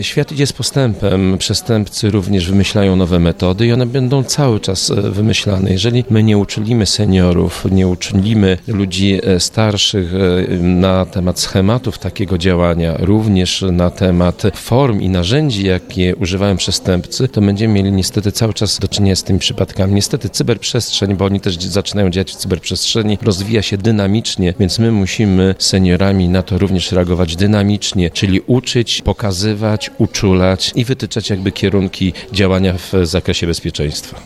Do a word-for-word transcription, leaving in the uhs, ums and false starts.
Świat idzie z postępem, przestępcy również wymyślają nowe metody i one będą cały czas wymyślane. Jeżeli my nie uczulimy seniorów, nie uczulimy ludzi starszych na temat schematów takiego działania, również na temat form i narzędzi, jakie używają przestępcy, to będziemy mieli niestety cały czas do czynienia z tymi przypadkami. Niestety cyberprzestrzeń, bo oni też zaczynają działać w cyberprzestrzeni, rozwija się dynamicznie, więc my musimy seniorami na to również reagować dynamicznie, czyli uczyć, pokazywać, uczulać i wytyczać jakby kierunki działania w zakresie bezpieczeństwa.